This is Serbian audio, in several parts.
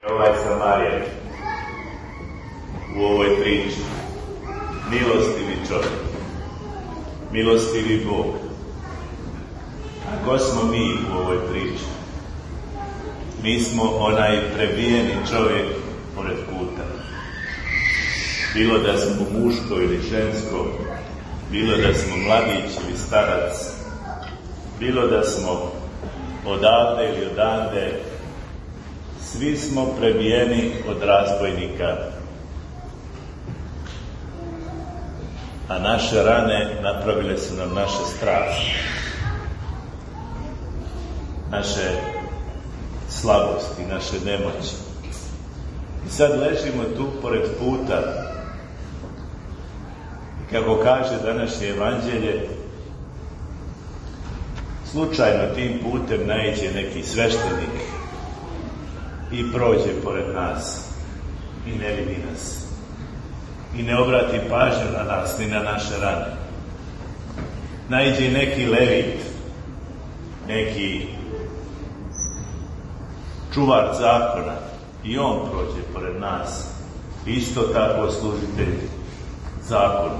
Ovaj Samarijan u ovoj priči, milostivi čovjek, milostivi Bog. A ko smo mi u ovoj priči? Mi smo onaj prebijeni čovjek pored puta. Bilo da smo muško ili žensko, bilo da smo mladić ili starac, bilo da smo odavde ili odande, svi smo prebijeni od razbojnika. A naše rane napravile su nam naše strasti, naše slabosti, naše nemoći. I sad ležimo tu pored puta i kako kaže današnje evanđelje, slučajno tim putem naiđe neki sveštenik i prođe pored nas i ne vidi nas i ne obrati pažnju na nas ni na naše rane. Naiđe neki levit, neki čuvar zakona i on prođe pored nas, isto tako služitelj zakonu.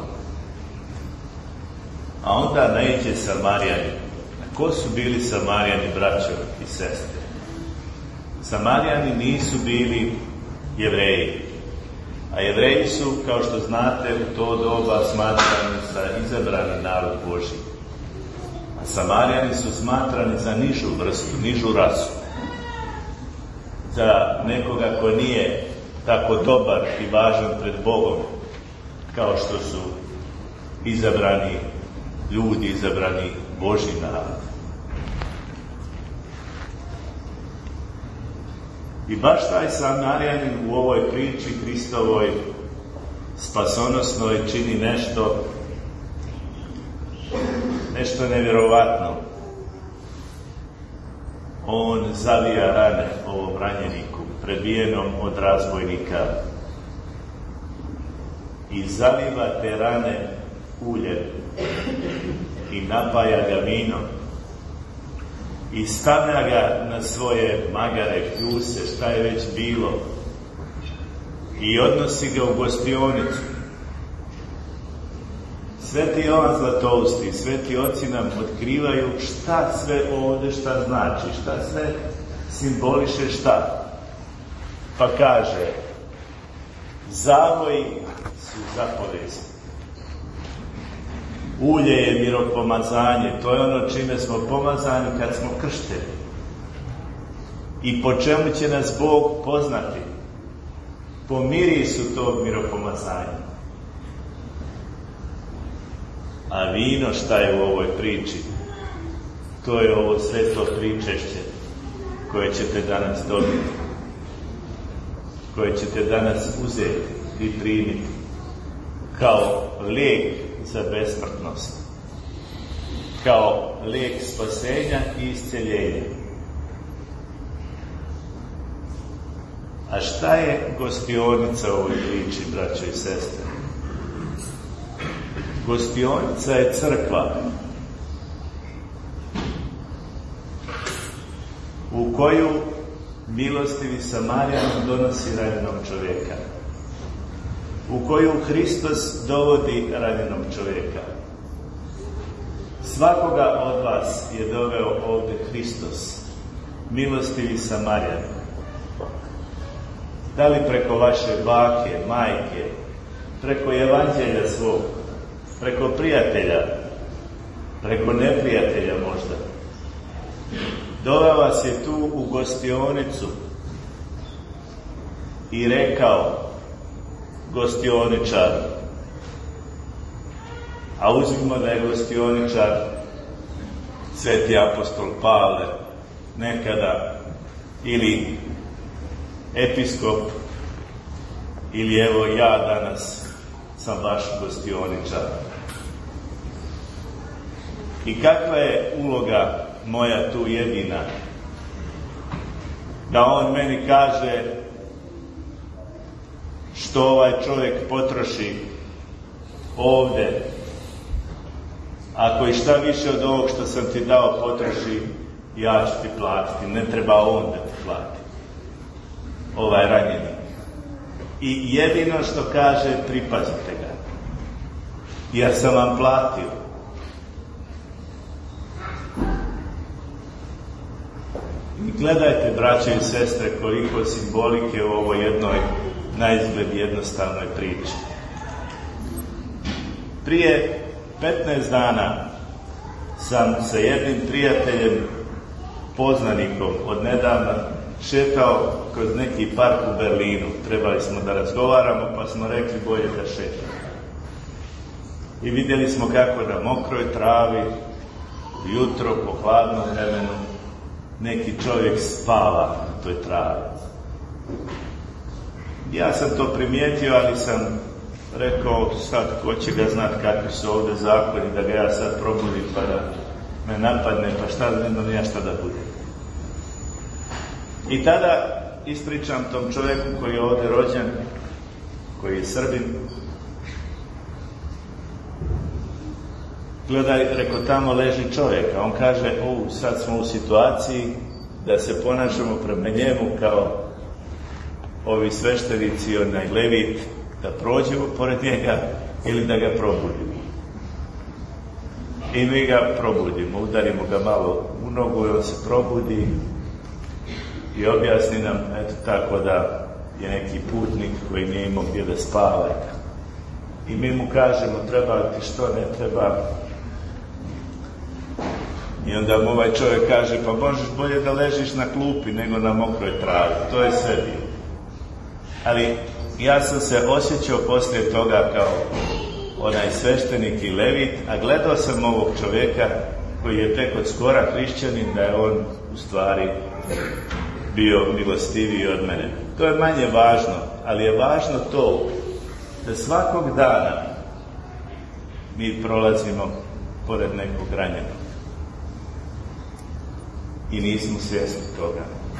A onda naiđe Samarijani. Ko su bili Samarijani, braćo i sestre? Samarijani nisu bili Jevreji, a Jevreji su, kao što znate, u to doba smatrani za izabrani narod Božji. A Samarijani su smatrani za nižu vrstu, nižu rasu, za nekoga ko nije tako dobar i važan pred Bogom, kao što su izabrani ljudi, izabrani Božji narod. I baš taj Samarijanin u ovoj priči Hristovoj spasonosnoj čini nešto nevjerovatno. On zavija rane ovom ranjeniku, prebijenom od razbojnika, i zaliva te rane uljem i napaja ga vinom i stavlja ga na svoje magare, kljuse, šta je već bilo, i odnosi ga u gostionicu. Sveti Jovan Zlatousti, sveti oci nam otkrivaju šta sve ovde šta znači, šta sve simboliše šta. Pa kaže, zavoji su zapovesti. Ulje je miropomazanje, to je ono čime smo pomazani kad smo kršteni. I po čemu će nas Bog poznati? Po mirisu tog miropomazanja. A vino šta je u ovoj priči? To je ovo sveto pričešće koje ćete danas dobiti, koje ćete danas uzeti i primiti kao lijek za besmrtnost, kao lijek spasenja i isceljenja. A šta je gostionica u ovoj priči, braćo i sestre? Gostionica je crkva u koju milostivi Samarijan donosi ranjenog čovjeka, u koju Hristos dovodi ranjenog čovjeka. Svakoga od vas je doveo ovdje Hristos, milostivi Samarijan. Da li preko vaše bake, majke, preko evanđelja svog, preko prijatelja, preko neprijatelja možda. Doveo vas je tu u gostionicu i rekao, gostioničar, a uzmimo da je gostioničar sveti apostol Pavle nekada, ili episkop, ili evo ja danas sam vaš gostioničar. I kakva je uloga moja tu jedina? Da on meni kaže što ovaj čovjek potroši ovde, ako i šta više od ovog što sam ti dao potroši, ja ću ti platiti, ne treba on da ti plati. ranjeni. I jedino što kaže, pripazite ga, jer sam vam platio. I gledajte, braće i sestre, koliko simbolike u ovoj jednoj naizgled jednostavnoj priči. Prije 15 dana sam sa jednim prijateljem, poznanikom od nedavna, šetao kroz neki park u Berlinu. Trebali smo da razgovaramo, pa smo rekli bolje da šetamo. I vidjeli smo kako na mokroj travi, jutro po hladnom vremenu, neki čovjek spava na toj travi. Ja sam to primijetio, ali sam rekao, sad ko će ga znat kakvi su ovdje zakoni, da ga ja sad probudim pa da me napadne, pa šta znam ja šta da bude. I tada ispričam tom čovjeku koji je ovdje rođen, koji je Srbin. Gledaj, reko, tamo leži čovjek, a on kaže, sad smo u situaciji da se ponašamo prema njemu kao ovi sveštenici, onaj levit, da prođemo pored njega ili da ga probudimo. I mi ga probudimo, udarimo ga malo u nogu i on se probudi i objasni nam, eto tako da je neki putnik koji nije imao gdje da spava. I mi mu kažemo, treba ti što, ne treba. I onda mu ovaj čovjek kaže, pa možeš bolje da ležiš na klupi nego na mokroj travi. To je sve bilo. Ali ja sam se osjećao poslije toga kao onaj sveštenik i levit, a gledao sam ovog čovjeka koji je tek od skora hrišćanin, da je on u stvari bio milostiviji od mene. To je manje važno, ali je važno to da svakog dana mi prolazimo pored nekog ranjenog i nismo svjesni toga.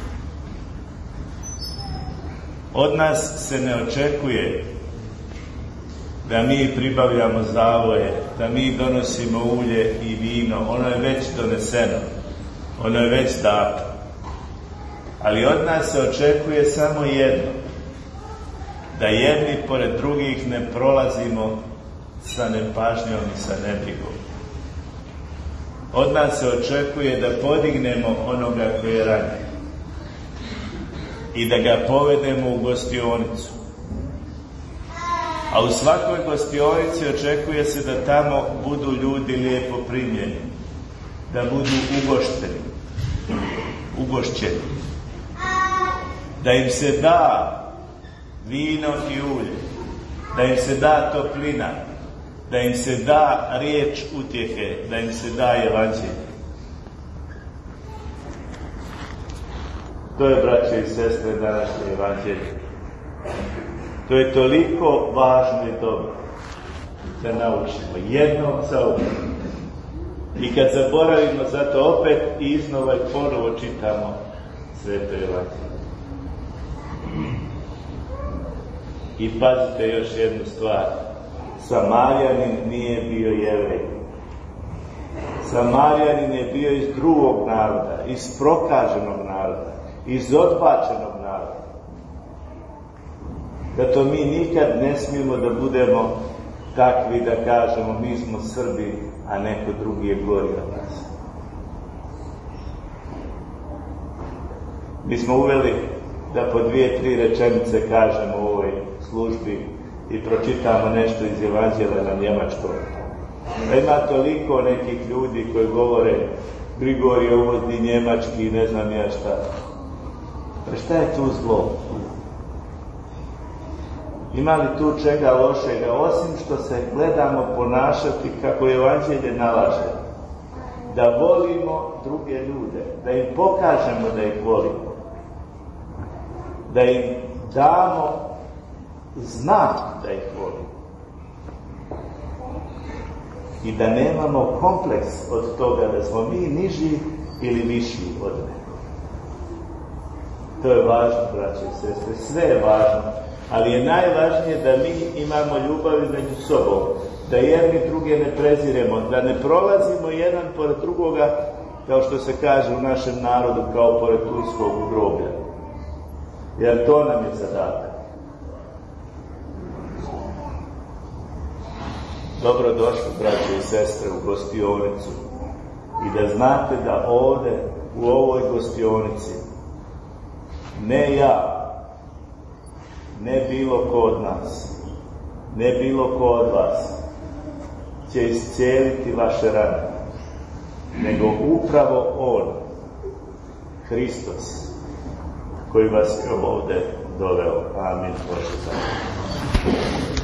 Od nas se ne očekuje da mi pribavljamo zavoje, da mi donosimo ulje i vino. Ono je već doneseno, ono je već dato. Ali od nas se očekuje samo jedno, da jedni pored drugih ne prolazimo sa nepažnjom i sa nebrigom. Od nas se očekuje da podignemo onoga koji je ranjen i da ga povedemo u gostionicu. A u svakoj gostionici očekuje se da tamo budu ljudi lijepo primljeni, da budu ugošćeni, da im se da vino i ulje, da im se da toplina, da im se da riječ utjehe, da im se da evanđelje. To je, braće i sestre, današnje evanđelje. To je toliko važno i dobro da naučimo jednom za uvijek. I kad zaboravimo, zato opet iznova i ponovo čitamo Sveto evanđelje. I pazite još jednu stvar. Samarijanin nije bio Jevrej. Samarijanin je bio iz drugog naroda, iz prokaženog naroda, iz odbačenog naroda. Zato mi nikad ne smijemo da budemo takvi da kažemo mi smo Srbi, a neko drugi je gori od nas. Mi smo uveli da po 2-3 rečenice kažemo u ovoj službi i pročitamo nešto iz evanđelja na njemačkom. Ima toliko nekih ljudi koji govore Grigorije uvodi njemački i ne znam ja šta. Pa šta je tu zlo? Ima li tu čega lošega, osim što se gledamo ponašati kako evanđelje nalaže? Da volimo druge ljude, da im pokažemo da ih volimo, da im damo znak da ih volimo i da nemamo kompleks od toga da smo mi niži ili viši od nekog. To je važno, braće i sestre, sve je važno, ali je najvažnije da mi imamo ljubav među sobom, da jedni druge ne preziremo, da ne prolazimo jedan pored drugoga, kao što se kaže u našem narodu, kao pored turskog groblja. Jer to nam je zadatak. Dobrodošli, braće i sestre, u gostionicu. I da znate da ovde, u ovoj gostionici, ne ja, ne bilo ko od nas, ne bilo ko od vas, će iscijeliti vaše rane, nego upravo On, Hristos, koji vas je ovde doveo. Amin. Bože,